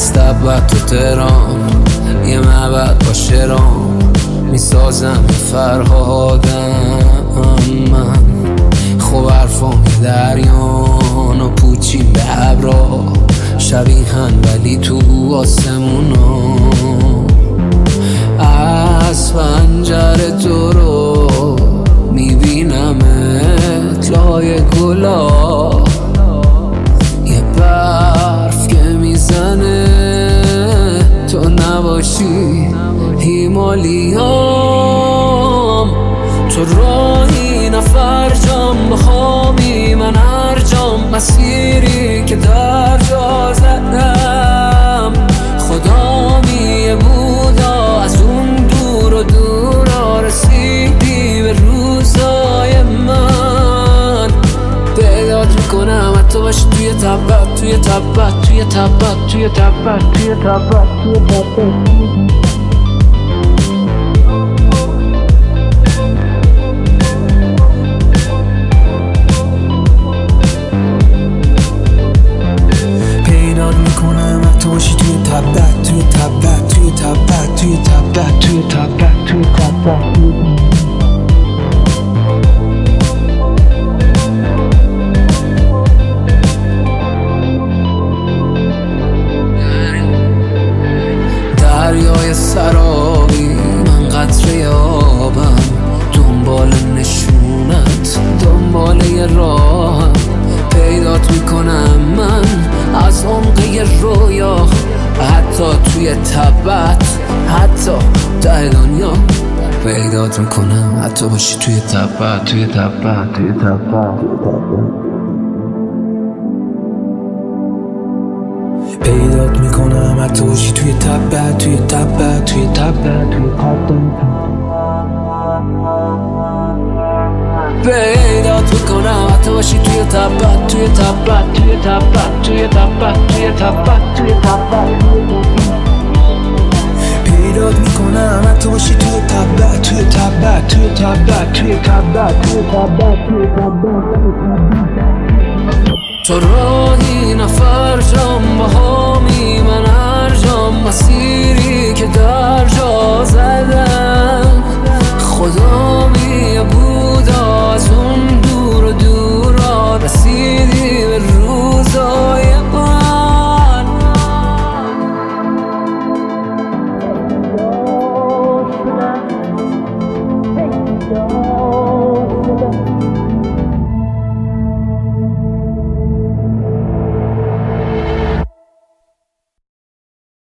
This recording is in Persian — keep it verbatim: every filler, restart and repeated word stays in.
از تبت تو تهران یه معبد با شرام میسازم فرهادم من. خب حرفام دریان و پوچیم به ابرا شبیهن ولی تو آسمونا. از پنجره تو رو میبینمت لای گلا، یه برف که میزنه تو نباشی هیمالیام. تو راهی نفر جام بخوامی من هر جام، مسیری که در جا زدم خدا میه بودا از اون دور و دورا رسیدی به روزای من. پیدات میکنم حتی باشی توی تبت توی تبت توی تبت توی تبت توی تبت توی تبت. توشی توی تبت توی تبت توی تبت توی تبت توی تبت توی تبت. دریای سرابی من قطره آبم، دنبال نشونت دنبال یه راهم. پیدات میکنم من از عمقه رویا، حتی توی تبت حتی ته دنیا. پیدات میکنم حتی باشی توی تبت توی تبت توی تبت. پیدات میکنم حتی باشی توی تبت توی تبت توی تبت توی تبت. پیدات میکنم حتی باشی توی تبت توی تبت توی تبت توی تبت توی تبت توی تبت. پیدات میکنم حتی باشی توی تبت توی تبت توی تبت توی تبت توی تبت توی تبت. تو راهی نفر جام بهامی من هر جام، مسیری